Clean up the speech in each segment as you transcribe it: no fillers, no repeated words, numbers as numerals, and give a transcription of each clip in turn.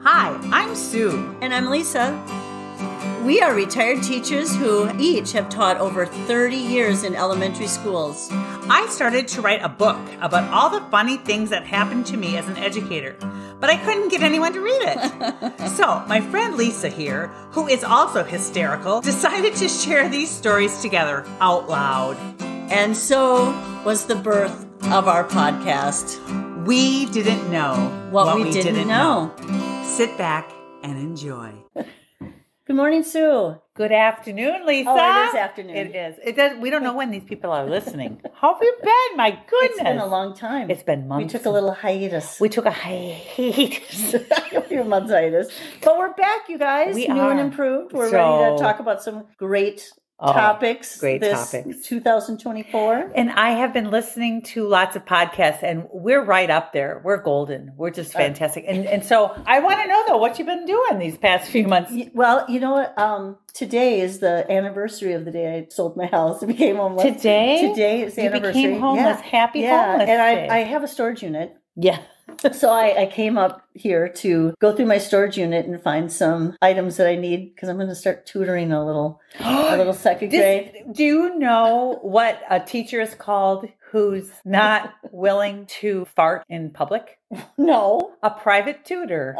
Hi, I'm Sue. And I'm Lisa. We are retired teachers who each have taught over 30 years in elementary schools. I started to write a book about all the funny things that happened to me as an educator, but I couldn't get anyone to read it. So my friend Lisa here, who is also hysterical, decided to share these stories together out loud. And so was the birth of our podcast. We didn't know what we didn't know. Sit back and enjoy. Good morning, Sue. Good afternoon, Lisa. Oh, it is afternoon. It is. It does. We don't know when these people are listening. How have you been? My goodness. It's been a long time. It's been months. We took a little hiatus. We took a hiatus. A few months hiatus. But we're back, you guys. We New are. and improved. We're ready to talk about some great topics. Great this topics. 2024. And I have been listening to lots of podcasts, and we're right up there. We're golden. We're just fantastic. And so I want to know, though, what you've been doing these past few months. Well, you know what? Today is the anniversary of the day I sold my house and became homeless. Today? Today is the anniversary. You became homeless. Yeah. Happy homeless and day. I have a storage unit. Yeah. So I came up here to go through my storage unit and find some items that I need because I'm going to start tutoring a little second grade. Do you know what a teacher is called who's not willing to fart in public? No. A private tutor.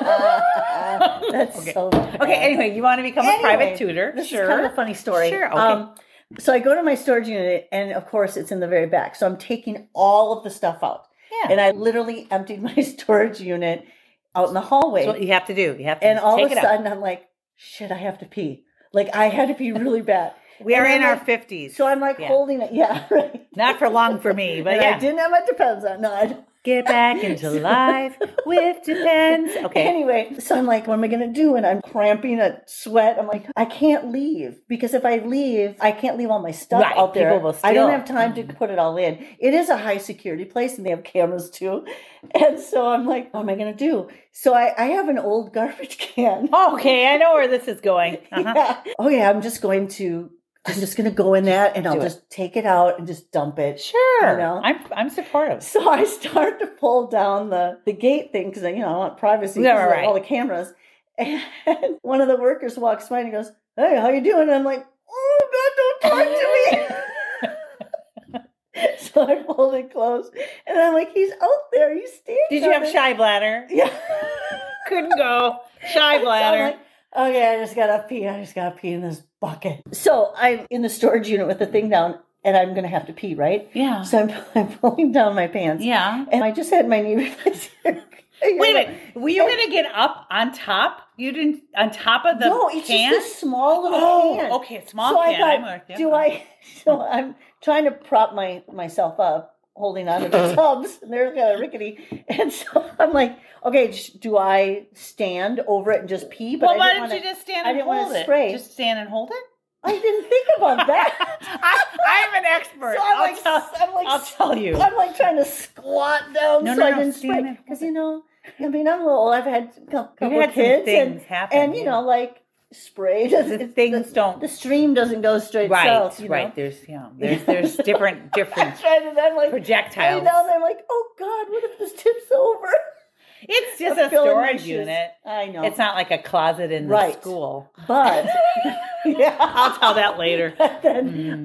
That's okay. so bad. Okay, anyway, you want to become a private tutor? This is kind of a funny story. Sure, okay. So I go to my storage unit, and of course it's in the very back. So I'm taking all of the stuff out. Yeah. And I literally emptied my storage unit out in the hallway. That's what you have to do. You have to and all take of a sudden I'm like, shit, I have to pee. Like I had to pee really bad. We are in our like, 50s. So I'm like holding it. Yeah, right. Not for long for me, but and yeah. I didn't have my Depends on. No, I don't. Get back into life with Depends. Okay. Anyway, so I'm like, what am I going to do? And I'm cramping at sweat. I'm like, I can't leave because if I leave, I can't leave all my stuff out there. People will steal. I don't have time to put it all in. It is a high security place and they have cameras too. And so I'm like, what am I going to do? So I have an old garbage can. Oh, okay. I know where this is going. Uh-huh. Yeah. Oh yeah. I'm just going to go in that and I'll just take it out and just dump it. Sure. You know? I'm supportive. So I start to pull down the gate thing because I want privacy. Yeah, right. All the cameras. And one of the workers walks by and he goes, "Hey, how you doing?" And I'm like, "Oh God, don't talk to me." So I pulled it close and I'm like, "He's out there. He's standing." Did you have shy bladder? Yeah. Couldn't go. Shy bladder. So I'm like, okay, I just gotta pee in this bucket. So I'm in the storage unit with the thing down, and I'm gonna have to pee, right? Yeah. So I'm pulling down my pants. Yeah. And I just had my knee replaced. Wait a minute. Were you gonna get up on top? You didn't on top of the can? No, it's just a small little can. Okay, small so can. I thought, So I'm trying to prop myself up, holding on to the tubs, and they're kind of rickety. And so I'm like, okay, do I stand over it and just pee? But why didn't you just stand and hold it? Spray. Just stand and hold it? I didn't think about that. I'm an expert. So I'll tell you. I'm like trying to squat down I didn't spray. Stand Because, I'm a little old. I've had a couple of some kids. things happen. And, like, spray doesn't. The stream doesn't go straight south. Right. There's different I'm like, projectiles. Down there, I'm like, oh God, what if this tips over? It's just a storage unit. I know. It's not like a closet in the school. But I'll tell that later. Then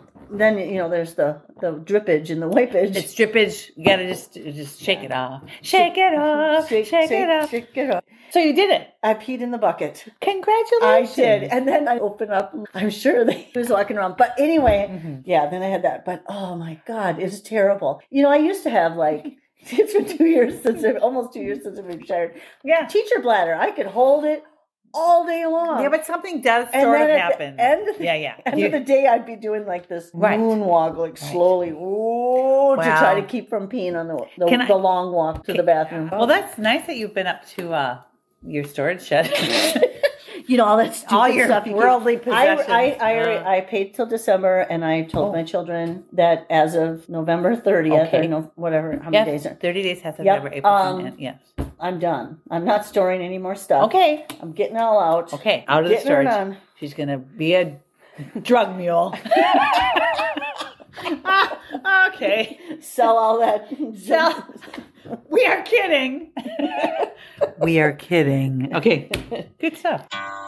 there's the drippage and the wipeage. It's drippage. You gotta just shake it off. Shake it off. Shake it off. So you did it. I peed in the bucket. Congratulations. I did. And then I opened up. I'm sure he was walking around. But anyway, then I had that. But oh my God, it's terrible. I used to have it's been almost 2 years since I've retired. Yeah. Teacher bladder. I could hold it all day long. Yeah, but something does sort of happen. End of the day, I'd be doing this moonwalk, slowly, to try to keep from peeing on the long walk to the bathroom. Well, that's nice that you've been up to your storage shed. All that stupid all your stuff. Worldly possessions. I paid till December, and I told my children that as of November 30th, whatever, how many days are 30 days has November, April, yes. I'm done. I'm not storing any more stuff. Okay. I'm getting it all out. Okay, out of the storage. She's going to be a drug mule. Okay. Sell all that. We are kidding. We are kidding. Okay, good stuff.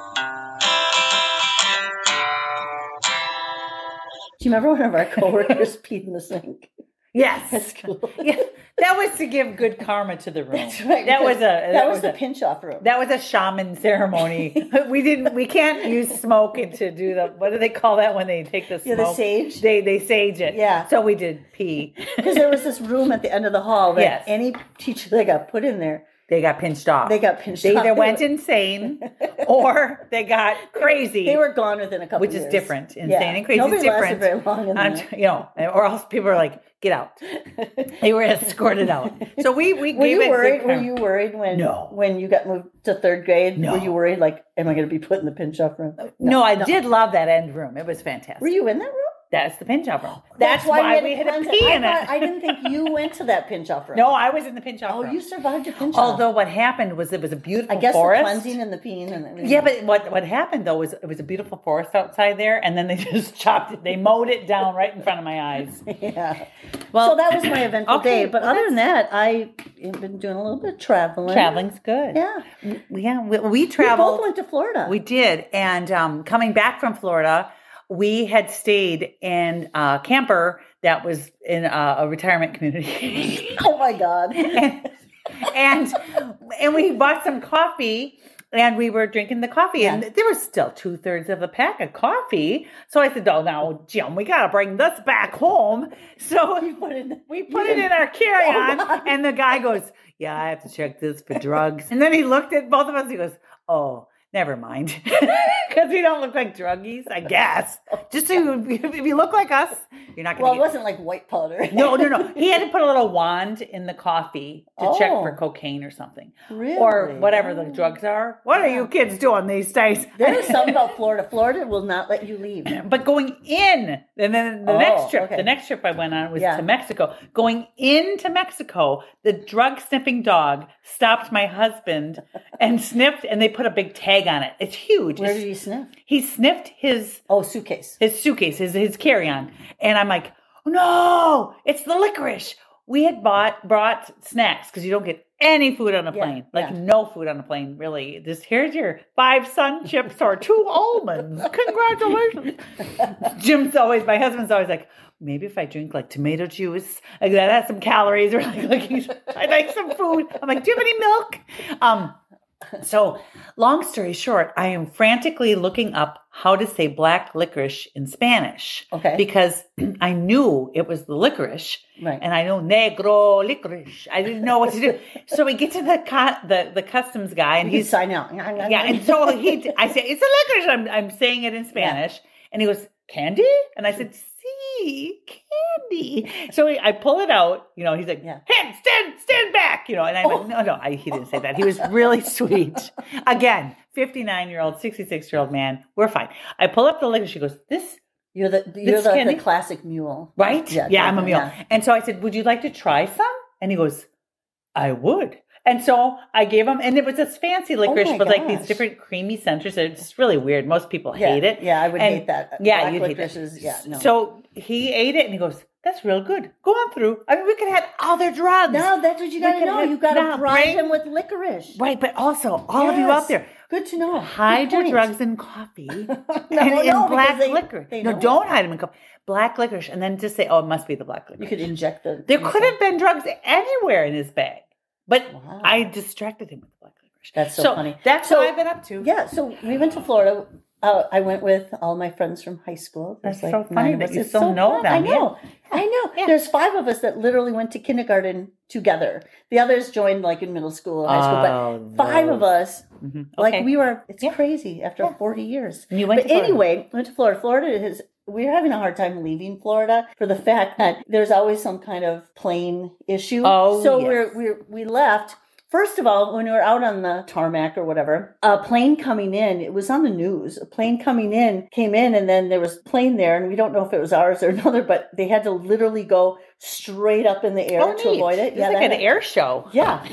Do you remember one of our coworkers peed in the sink? Yes. At school. Yeah, that was to give good karma to the room. That's right. That was the pinch off room. That was a shaman ceremony. We can't use smoke to do what do they call that when they take the smoke? Yeah, the sage. They sage it. Yeah. So we did pee. Because there was this room at the end of the hall that Yes. any teacher that got put in there, They got pinched off. they got pinched They off. either went insane or they got crazy. They were gone within a couple which years. is different. Insane and crazy Nobody is different. lasted very long in there. Or else people are like, get out. They were escorted out. So we Were gave you it worried? good Were karma. you worried when No. when you got moved to third grade? No. Were you worried like, am I going to be put in the pinch off room? No, I did love that end room. It was fantastic. Were you in that room? That's the pinch off room. That's why we had to cleanse pee in I it. I didn't think you went to that pinch off room. No, I was in the pinch off Oh, room. you survived your pinch off. Although what happened was it was a beautiful I guess forest. the cleansing and the peeing and everything. Yeah, but what happened though was it was a beautiful forest outside there, and then they just chopped it. They mowed it down right in front of my eyes. Yeah. Well, So that was my eventful okay, day. But well, other than that, I've been doing a little bit of traveling. traveling's good. Yeah. Yeah. We We traveled. both went to Florida. We did, and coming back from Florida, we had stayed in a camper that was in a retirement community. Oh my God. and we bought some coffee and we were drinking the coffee and there was still 2/3 of a pack of coffee. So I said, oh, now, Jim, we got to bring this back home. So we put it in our carry-on and the guy goes, yeah, I have to check this for drugs. And then he looked at both of us. He goes, oh, never mind. Because we don't look like druggies, I guess. Just so if you look like us, you're not going to Well, it wasn't like white powder. No. He had to put a little wand in the coffee to check for Oh. cocaine or something. Really? Or whatever the drugs are. What are you kids doing these days? There's something about Florida. Florida will not let you leave. But going in, and then the next trip I went on was Yeah. to Mexico. Going into Mexico, the drug sniffing dog stopped my husband and sniffed, and they put a big tag on it. It's huge. Where did you sniff? He sniffed his Suitcase. suitcase, his carry-on. And I'm like, oh, no, it's the licorice. We had brought snacks because you don't get any food on a plane. No food on a plane, really. Just here's your 5 Sun Chips or 2 almonds. Congratulations. My husband's always like, maybe if I drink like tomato juice, like that has some calories, or I like some food. I'm like, do you have any milk? So long story short, I am frantically looking up how to say black licorice in Spanish. Okay. Because I knew it was the licorice. Right. And I know negro licorice. I didn't know what to do. So we get to the customs guy and He's he's sign out. yeah. And so I say, it's a licorice. I'm saying it in Spanish. And he goes, candy? And I said, see, candy. So I pull it out, he's like, hey, stand back, and I'm like, no, he didn't say that. He was really sweet. Again, 59-year-old, 66-year-old man. We're fine. I pull up the liquor. She goes, You're the classic mule. right? Yeah, I'm a mule. Yeah. And so I said, would you like to try some? And he goes, I would. And so I gave him, and it was this fancy licorice my with like these gosh. different creamy centers. It's really weird. Most people hate it. Yeah, I would And- hate that. Yeah, Black you'd hate licorice that. is, yeah, no. So he ate it, and he goes, that's real good. Go on through. I mean, we could have other drugs. No, that's what you got to could know. have- You got no, to bribe right? him with licorice. Right, but also, all of you Yes. out there, Good to know. hide Good your point. drugs in coffee and No, in black because licorice. they No, know. don't hide them in coffee. Black licorice, and then just say, oh, it must be the black licorice. You could inject the. There could have been drugs anywhere in his bag, but Wow. I distracted him with the black licorice. That's so funny. That's So- what I've been up to. Yeah, so we went to Florida. I went with all my friends from high school. There's That's so funny 9 of that us. you It's still so know fun. I them, know. I know. Yeah. There's 5 of us that literally went to kindergarten together. The others joined like in middle school and high school. But 5 of us, like Okay. we were, it's Yeah. crazy after 40 years. And you went But to Florida. anyway, went to Florida. We're having a hard time leaving Florida for the fact that there's always some kind of plane issue. Oh, so yes. we left. First of all, when we were out on the tarmac or whatever, a plane coming in, it was on the news. A plane came in, and then there was a plane there, and we don't know if it was ours or another, but they had to literally go straight up in the air to avoid it. It's like an air show. Yeah.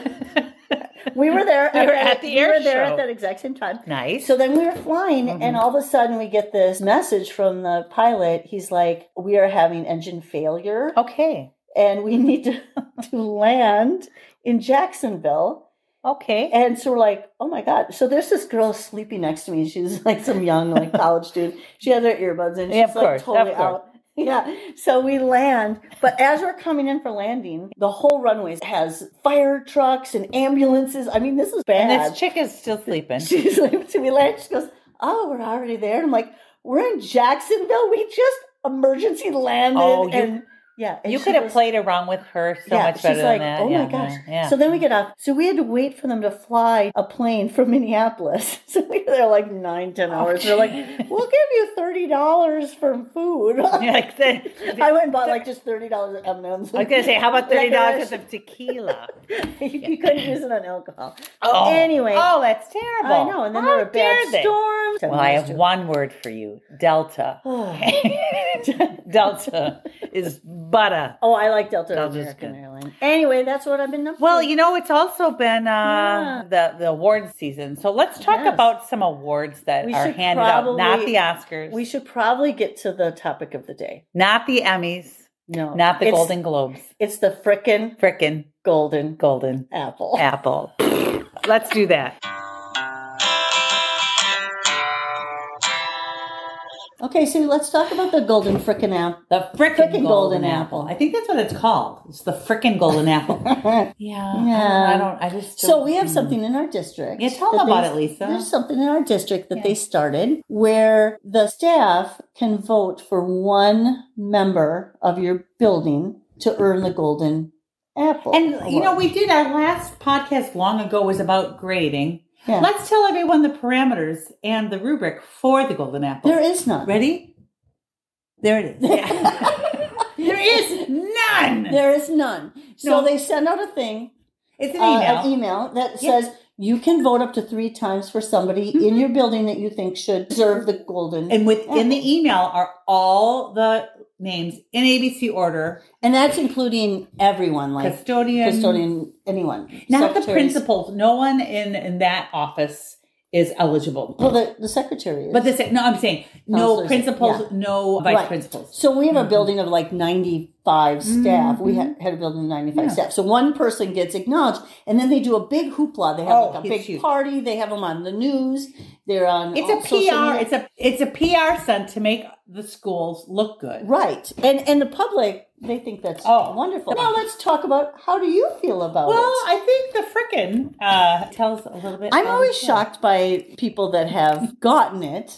We were there. We were at the air We were there show. at that exact same time. Nice. So then we were flying, and all of a sudden we get this message from the pilot. He's like, "We are having engine failure, Okay. and we need to land in Jacksonville." Okay. And so we're like, oh my God. So there's this girl sleeping next to me. She's like some young, like college student. She has her earbuds in. She's Yeah, of like course, totally of course. out. Yeah. So we land. But as we're coming in for landing, the whole runway has fire trucks and ambulances. I mean, this is bad. And this chick is still sleeping. She's like, so we land. She goes, oh, we're already there. And I'm like, we're in Jacksonville. We just emergency landed. Oh, and yeah. And You she could have goes, played around with her so much better she's like, than that. oh Yeah, my gosh. Yeah. So then we get off. So we had to wait for them to fly a plane from Minneapolis. So we were there like 9-10 hours. They're like, we'll give you $30 for food. You're like, I went and bought like just $30 at M&M's. I was going to say, how about $30 worth of tequila? You couldn't use it on alcohol. Oh, Anyway. Oh, that's terrible. I know. And then there were bad storms. Well, I have one word for you. Delta. Delta is butter. Oh, I like Delta Delta's American good. Airlines. Anyway, that's what I've been up to. Well, it's also been the awards season. So let's talk Yes. about some awards that We are should handed out. probably- Not the Oscars. we should probably get to the topic of the day. Not the Emmys. No. Not the It's- Golden Globes. It's the frickin' Frickin' golden apple. apple. Let's do that. Okay, so let's talk about the golden frickin' apple. The frickin' Frickin' golden golden apple. apple. I think that's what it's called. It's the frickin' golden apple. Yeah. Yeah. I just don't. So we have something in our district. Yeah, tell that them about they- it, Lisa. There's something in our district that they started where the staff can vote for one member of your building to earn the golden apple. And, award. we did our last podcast long ago was about grading. Yeah. Let's tell everyone the parameters and the rubric for the golden apple. There is none. Ready? There it is. There is none. There is none. So No. they send out a thing, It's an email. an email that Yeah. says you can vote up to 3 times for somebody in your building that you think should deserve the golden. And within apple. the email are all the names in ABC order. And that's including everyone, like Custodian, anyone. not the Secretaries. principals. No one in that office is eligible. Well, the secretary is. But I'm saying no Counselors, principals, yeah. no vice Right. principals. So we have a building of like 95 staff. We had a building of 95 Yeah. staff. So one person gets acknowledged, and then they do a big hoopla. They have Oh, like a it's big huge. party. They have them on the news. They're on. It's all a social PR. media. It's a PR stunt to make the schools look good. Right, and the public, they think that's Oh. wonderful. Now let's talk about how do you feel about Well, it? I think the frickin' tells a little bit. I'm always shocked. shocked by people that have gotten it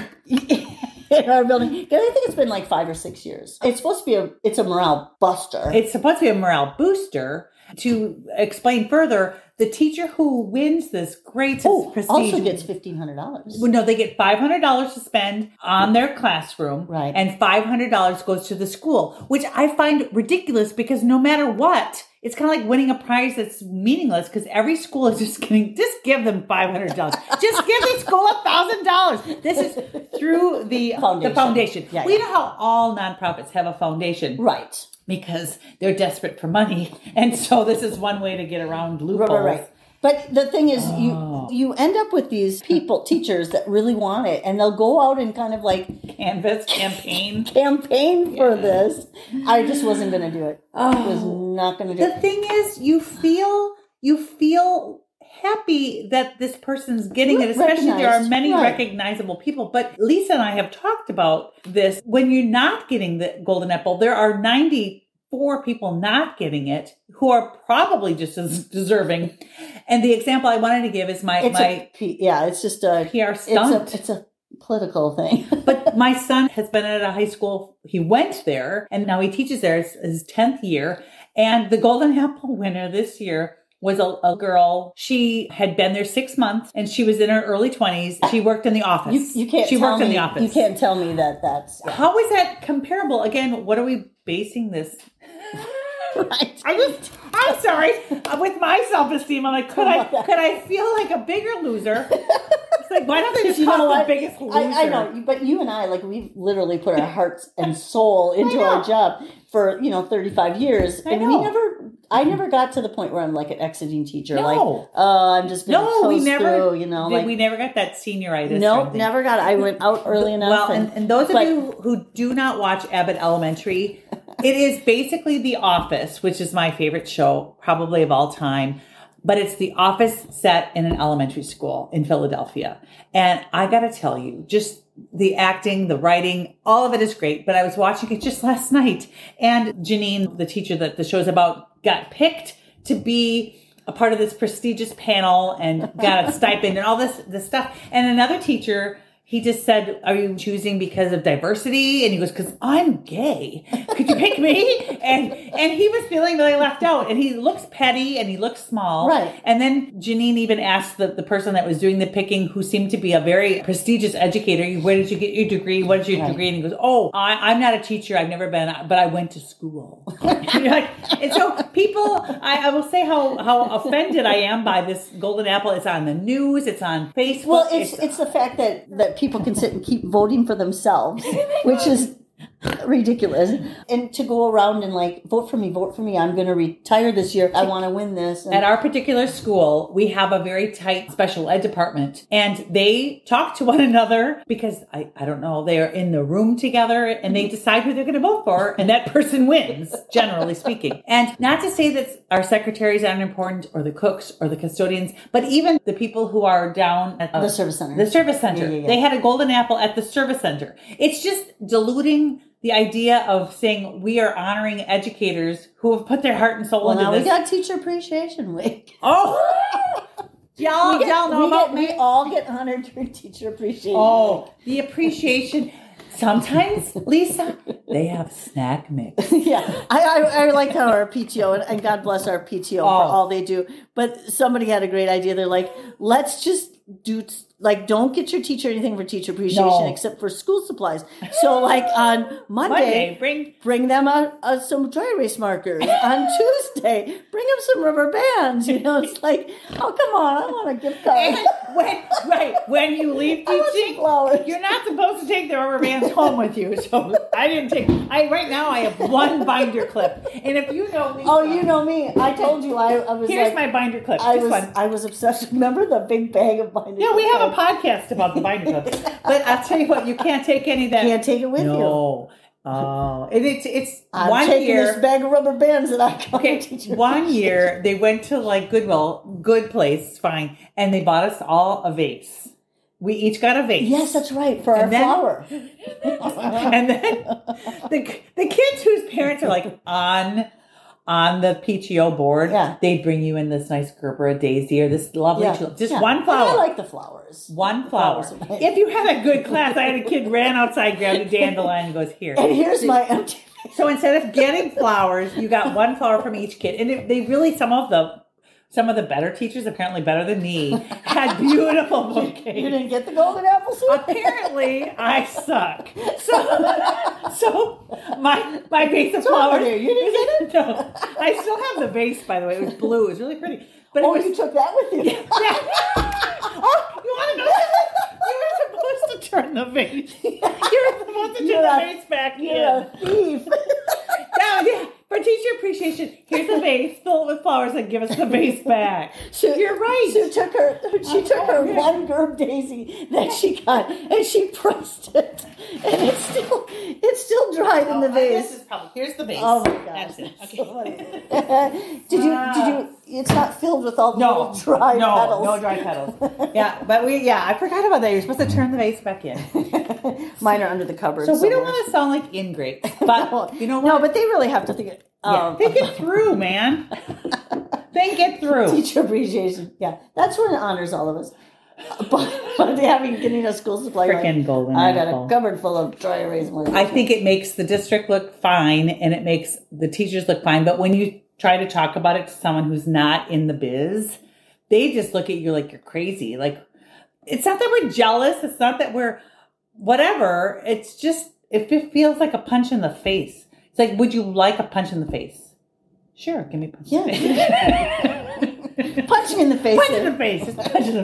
in our building. Because I think it's been like 5 or 6 years. It's supposed to be it's a morale buster. It's supposed to be a morale booster. To explain further, the teacher who wins this grades prestige also gets $1,500. Well, no, they get $500 to spend on their classroom, Right. And $500 goes to the school, which I find ridiculous because no matter what, it's kind of like winning a prize that's meaningless because every school is just give them $500. Just give the school $1,000. This is through the foundation. Yeah, We yeah. know how all nonprofits have a foundation, Right. because they're desperate for money, and so this is one way to get around loopholes. Right. But the thing is, you end up with these people, teachers that really want it, and they'll go out and kind of like Canvas campaign. campaign for this. I just wasn't going to do it. I was not going to do The it. thing is, you feel happy that this person's getting it, especially there are Recognized, many right. recognizable people. But Lisa and I have talked about this. When you're not getting the golden apple, there are 94 people not getting it who are probably just as deserving. And the example I wanted to give is my it's just a PR stunt. It's a political thing. But my son has been at a high school. He went there and now he teaches there. It's his 10th year. And the Golden Apple winner this year was a girl. She had been there 6 months and she was in her early 20s. She worked in the office. You can't She tell worked me, in the office. You can't tell me that's How is that comparable? Again, what are we basing this? right. I'm sorry. With my self-esteem, I'm like, could I feel like a bigger loser? It's like, why don't they just You know call what? the biggest loser? I know, but you and I, like, we've literally put our hearts and soul into our job for 35 years, I and know. I never got to the point where I'm like an exiting teacher. No. Like, I'm just going to we coast never. through, We never got that senioritis. Nope, never got it. I went out early enough. Well, and those of you who do not watch Abbott Elementary, it is basically The Office, which is my favorite show, probably of all time. but it's the office set in an elementary school in Philadelphia. And I got to tell you, just the acting, the writing, all of it is great. But I was watching it just last night, and Janine, the teacher that the show's about, got picked to be a part of this prestigious panel and got a stipend and all this stuff. And another teacher, he just said, "Are you choosing because of diversity?" And he goes, "Because I'm gay. Could you pick me?" And he was feeling really left out. And he looks petty and he looks small. Right. And then Janine even asked the person that was doing the picking, who seemed to be a very prestigious educator, "Where did you get your degree? What is your degree?" And he goes, "Oh, I'm not a teacher. I've never been, but I went to school." And so people, I will say how offended I am by this golden apple. It's on the news. It's on Facebook. Well, it's the fact that people can sit and keep voting for themselves, which is ridiculous. And to go around and like, vote for me, I'm going to retire this year. I want to win this. And at our particular school, we have a very tight special ed department, and they talk to one another because I don't know, they are in the room together and they decide who they're going to vote for, and that person wins, generally speaking. And not to say that our secretaries aren't important, or the cooks or the custodians, but even the people who are down at the service center. Yeah. They had a golden apple at the service center. It's just diluting the idea of saying we are honoring educators who have put their heart and soul into now this. We got Teacher Appreciation Week. Oh, y'all know about me. We all get honored during Teacher Appreciation Oh, the appreciation. Sometimes, Lisa, they have snack mix. Yeah, I like how our PTO, and God bless our PTO for all they do. But somebody had a great idea. They're like, let's just do, like, don't get your teacher anything for teacher appreciation except for school supplies. So, like, on Monday bring them some dry erase markers. On Tuesday, bring them some rubber bands. You know, it's like, oh, come on, I want a gift card. When you leave teaching, you're not supposed to take the rubber bands home with you. So I didn't take. Right now I have one binder clip, and if you know me, you know me. I told you I was. Here's my binder clip. I was obsessed. Remember the big bag of binder clips? Yeah, we have a podcast about the binder clips. But I'll tell you what, you can't take any of that. Can't take it with you. No. Oh, it's I'm 1 taking year. this bag of rubber bands that I got. Okay, 1 year they went to like Goodwill, good place, fine, and they bought us all a vase. We each got a vase. Yes, that's right, for our flower. And then the kids whose parents are like on the PTO board, they'd bring you in this nice Gerber, a daisy, or this lovely, one flower. I like the flowers. One flower. If you had a good class, I had a kid ran outside, grabbed a dandelion, and goes, "Here." And here's my empty. So instead of getting flowers, you got one flower from each kid, and they really some of the better teachers, apparently better than me, had beautiful bouquets. You didn't get the golden apple soup? Apparently, I suck. So my vase of flowers. You didn't get it? No, I still have the vase, by the way. It was blue. It was really pretty. But you took that with you? Oh, you want to know something? You were supposed to turn the vase. You were supposed to turn the vase back in. You're a thief. Yeah. For teacher appreciation, here's a vase, fill it with flowers, and give us the vase back. You're right. She took her one Gerb daisy that she got, and she pressed it, and it's still dried in the vase. Here's the vase. Oh my gosh. That's it. Okay. So did you? It's not filled with all the little dry petals. No dry petals. Yeah, but I forgot about that. You're supposed to turn the vase back in. Mine are under the cupboard. So we don't want to sound like ingrates, but you know what? No, but they really have to think. Think it through, man. Think it through. Teacher appreciation. Yeah, that's when it honors all of us. But getting a school supply. Freaking golden I apple. got a cupboard full of dry erase markers. I think it makes the district look fine, and it makes the teachers look fine. But when you try to talk about it to someone who's not in the biz, they just look at you like you're crazy. Like, it's not that we're jealous. It's not that we're whatever. It's just, it feels like a punch in the face. It's like, would you like a punch in the face? Sure, give me a punch in the face. Punching in the face. Punch in the face. Just punch in the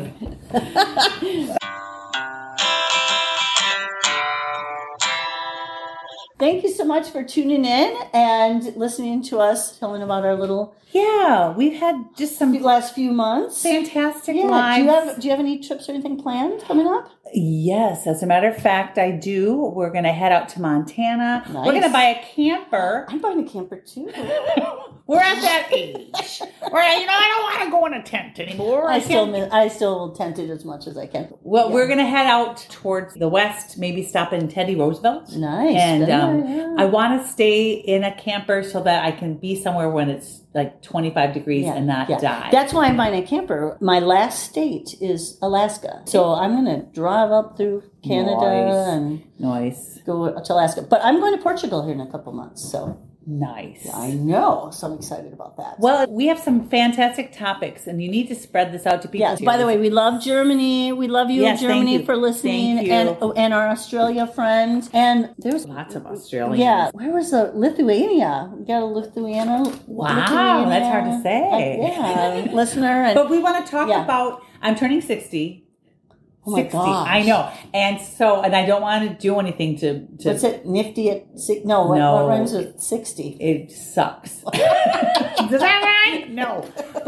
face. thank you so much for tuning in and listening to us telling about our little Yeah, we've had just some last few months. fantastic Yeah. lives. Do you have any trips or anything planned coming up? Yes, as a matter of fact, I do. We're going to head out to Montana. Nice. We're going to buy a camper. I'm buying a camper too. We're at that age where, I don't want to go in a tent anymore. I still will tent it as much as I can. Well, Yeah. we're going to head out towards the west, maybe stop in Teddy Roosevelt. Nice. And Yeah. I want to stay in a camper so that I can be somewhere when it's like 25 degrees and not die. That's why I'm buying a camper. My last state is Alaska. So I'm going to drive up through Canada and Nice. go to Alaska. But I'm going to Portugal here in a couple months. So Nice. I know. So I'm excited about that. Well, we have some fantastic topics, and you need to spread this out to people. Yes. too. By the way, we love Germany. We love you, Yes, thank Germany, you. for listening, Thank you. and our Australia friends. And there's Lots of Australians. Yeah, where was the Lithuania? We got a Lithuania. Wow, that's hard to say. Yeah, listener. And But we want to talk Yeah. about, I'm turning 60. Oh my 60. gosh. I know. And I don't want to do anything to what's it? Nifty at six? No, what rhymes with 60? It sucks. Is that right? No.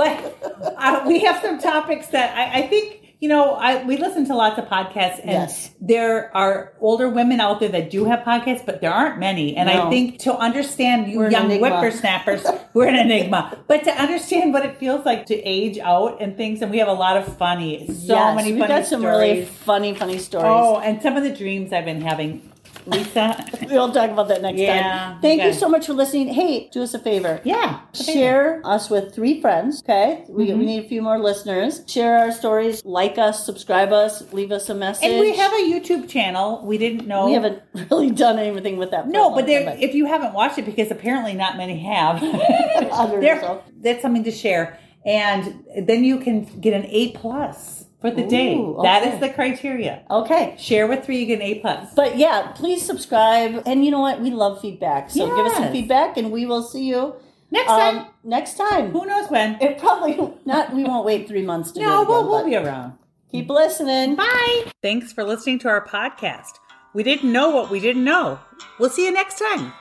But we have some topics that I think, we listen to lots of podcasts, and Yes. there are older women out there that do have podcasts, but there aren't many. And No. I think to understand you We're an young enigma. whippersnappers, we're an enigma. But to understand what it feels like to age out and things, and we have a lot of Yes, many we've funny got some really stories. funny stories. Oh, and some of the dreams I've been having. Lisa? We'll talk about that next Yeah, time. Thank you okay. so much for listening. Hey, do us a favor. Yeah. Share us with 3 friends, okay? We need a few more listeners. Share our stories, like us, subscribe us, leave us a message. And we have a YouTube channel. We didn't know. We haven't really done anything with that. for a No, long but time, if you haven't watched it, because apparently not many have, that's something to share. And then you can get an A+ for the day. Ooh, That okay. is the criteria. Okay. Share with 3, you get an A+. But yeah, please subscribe. And you know what? We love feedback. So give us some Yes. feedback and we will see you Next time. Next time. Who knows when? It probably not. We won't wait 3 months to do it No, again, we'll but be around. keep listening. Bye. Thanks for listening to our podcast. We didn't know what we didn't know. We'll see you next time.